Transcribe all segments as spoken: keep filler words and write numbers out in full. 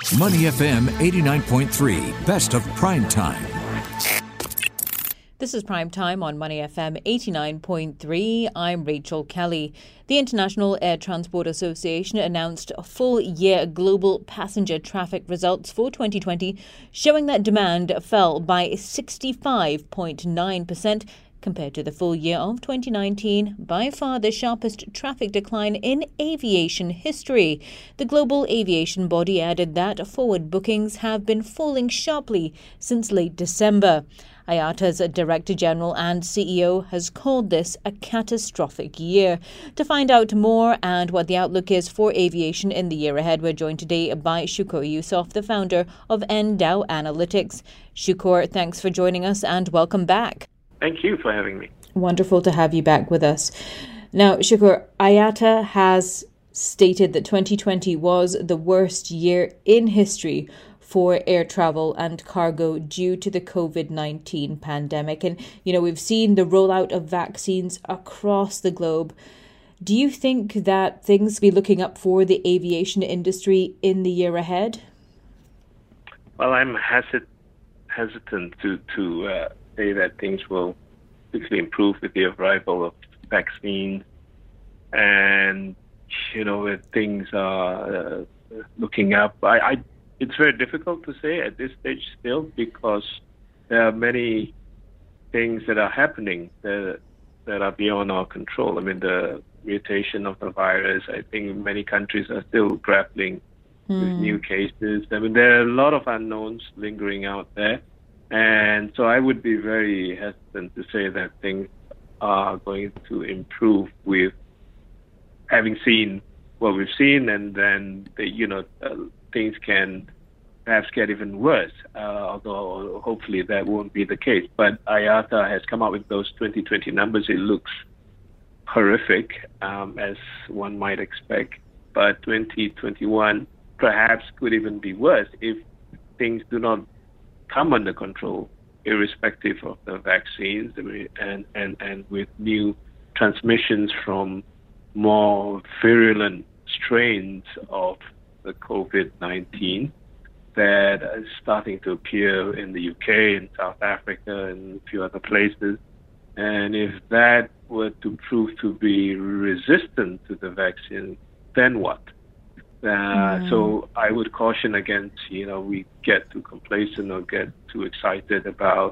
Money F M eighty-nine point three, best of prime time. This is Prime Time on Money F M eighty-nine point three. I'm Rachel Kelly. The International Air Transport Association announced full-year global passenger traffic results for twenty twenty, showing that demand fell by sixty-five point nine percent compared to the full year of twenty nineteen, by far the sharpest traffic decline in aviation history. The global aviation body added that forward bookings have been falling sharply since late December. I A T A's Director General and C E O has called this a catastrophic year. To find out more and what the outlook is for aviation in the year ahead, we're joined today by Shukur Yusuf, the founder of Endow Analytics. Shukur, thanks for joining us and welcome back. Thank you for having me. Wonderful to have you back with us. Now, Shukur, I A T A has stated that twenty twenty was the worst year in history for air travel and cargo due to the COVID nineteen pandemic. And, you know, we've seen the rollout of vaccines across the globe. Do you think that things will be looking up for the aviation industry in the year ahead? Well, I'm hesit- hesitant to, to uh, say that things will quickly improve with the arrival of vaccines. And, you know, if things are uh, looking up, I, I It's very difficult to say at this stage still, because there are many things that are happening that, that are beyond our control. I mean, the mutation of the virus, I think many countries are still grappling mm. with new cases. I mean, there are a lot of unknowns lingering out there. And so I would be very hesitant to say that things are going to improve with having seen what we've seen, and then, the, you know, uh, things can perhaps get even worse, uh, although hopefully that won't be the case. But I A T A has come up with those twenty twenty numbers. It looks horrific, um, as one might expect. But twenty twenty-one perhaps could even be worse if things do not come under control, irrespective of the vaccines, and, and, and with new transmissions from more virulent strains of the COVID nineteen that is starting to appear in the U K and South Africa and a few other places. And if that were to prove to be resistant to the vaccine, then what? Uh, mm. So I would caution against, you know, we get too complacent or get too excited about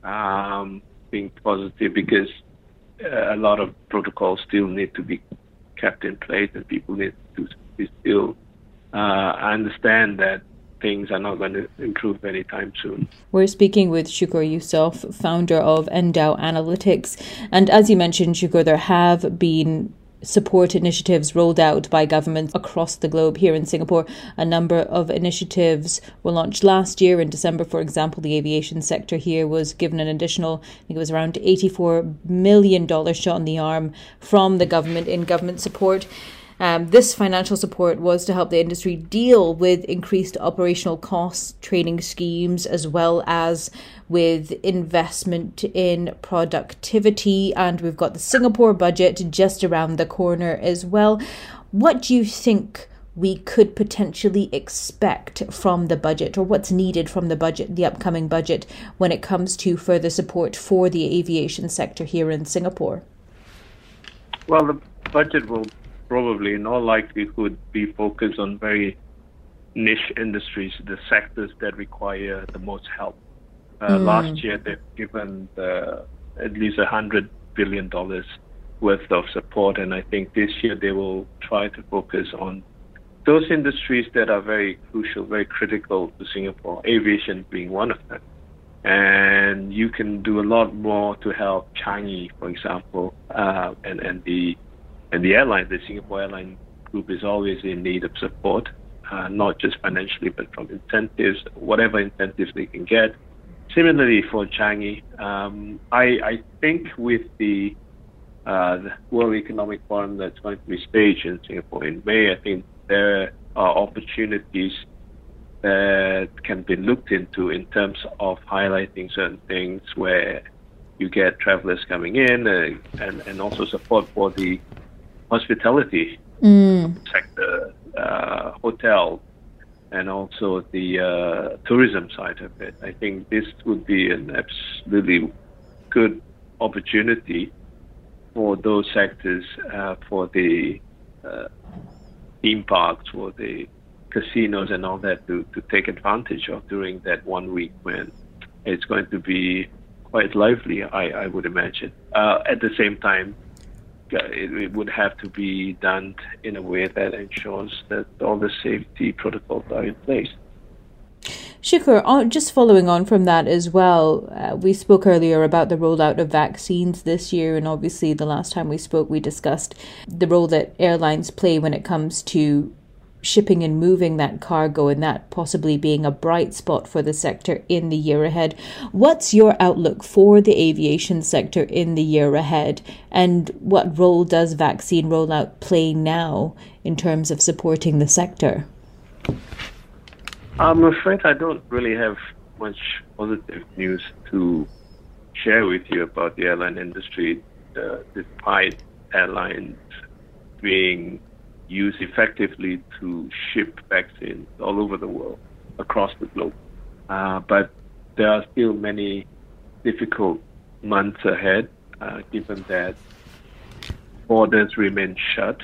um, being positive, because uh, a lot of protocols still need to be kept in place, and people need to be still Uh, I understand that things are not going to improve anytime soon. We're speaking with Shukur Yusuf, founder of Endow Analytics. And as you mentioned, Shukur, there have been support initiatives rolled out by governments across the globe. Here in Singapore, a number of initiatives were launched last year. In December, for example, the aviation sector here was given an additional, I think it was around eighty-four million dollars shot in the arm from the government in government support. Um, this financial support was to help the industry deal with increased operational costs, training schemes, as well as with investment in productivity. And we've got the Singapore budget just around the corner as well. What do you think we could potentially expect from the budget, or what's needed from the budget, the upcoming budget, when it comes to further support for the aviation sector here in Singapore? Well, the budget will probably in all likelihood be focused on very niche industries, the sectors that require the most help. Uh, mm. Last year, they've given the, at least one hundred billion dollars worth of support, and I think this year they will try to focus on those industries that are very crucial, very critical to Singapore, aviation being one of them. And you can do a lot more to help Changi, for example, uh, and, and the And the airline, the Singapore Airline Group, is always in need of support, uh, not just financially, but from incentives, whatever incentives they can get. Similarly for Changi, um, I, I think with the, uh, the World Economic Forum that's going to be staged in Singapore in May, I think there are opportunities that can be looked into in terms of highlighting certain things where you get travelers coming in, uh, and, and also support for the hospitality mm. sector, uh, hotels, and also the uh, tourism side of it. I think this would be an absolutely good opportunity for those sectors, uh, for the uh, theme parks, for the casinos and all that to, to take advantage of during that one week when it's going to be quite lively, I, I would imagine. Uh, at the same time, it, it would have to be done in a way that ensures that all the safety protocols are in place. Shukur, just following on from that as well, uh, we spoke earlier about the rollout of vaccines this year, and obviously the last time we spoke we discussed the role that airlines play when it comes to shipping and moving that cargo, and that possibly being a bright spot for the sector in the year ahead. What's your outlook for the aviation sector in the year ahead, and what role does vaccine rollout play now in terms of supporting the sector? I'm afraid I don't really have much positive news to share with you about the airline industry, uh, despite airlines being used effectively to ship vaccines all over the world, across the globe. Uh, but there are still many difficult months ahead, uh, given that borders remain shut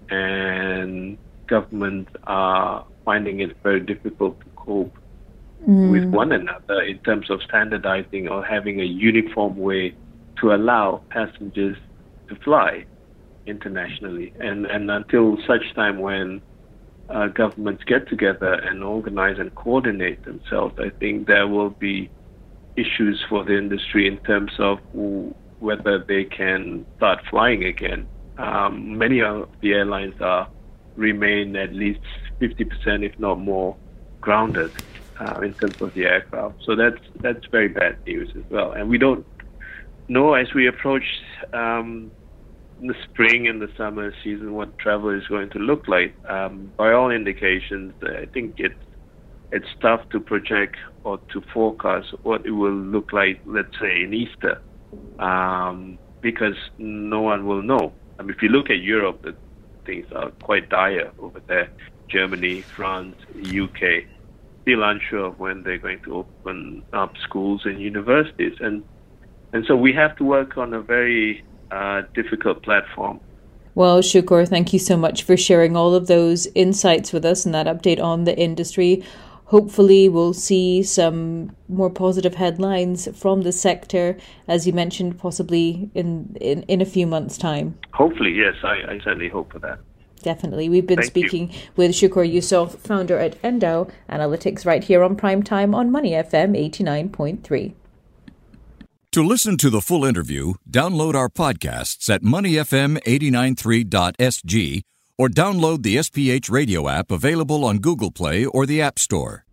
and governments are finding it very difficult to cope mm. with one another in terms of standardizing or having a uniform way to allow passengers to fly internationally. And, and until such time when uh, governments get together and organize and coordinate themselves, I think there will be issues for the industry in terms of whether they can start flying again. Um, many of the airlines are remain at least fifty percent, if not more, grounded uh, in terms of the aircraft. So that's that's very bad news as well. And we don't know as we approach um, the spring and the summer season what travel is going to look like. Um, by all indications, I think it's it's tough to project or to forecast what it will look like, let's say, in Easter, um, because no one will know. I mean, if you look at Europe, the things are quite dire over there. Germany, France, U K, still unsure of when they're going to open up schools and universities. And and so we have to work on a very uh, difficult platform. Well, Shukur, thank you so much for sharing all of those insights with us and that update on the industry. Hopefully we'll see some more positive headlines from the sector, as you mentioned, possibly in, in, in a few months' time. Hopefully, yes. I, I certainly hope for that. Definitely. We've been Thank speaking you. with Shukur Yusof, founder at Endow Analytics, right here on Prime Time on Money F M eighty-nine point three. To listen to the full interview, download our podcasts at money f m eight nine three dot s g or download the S P H radio app available on Google Play or the App Store.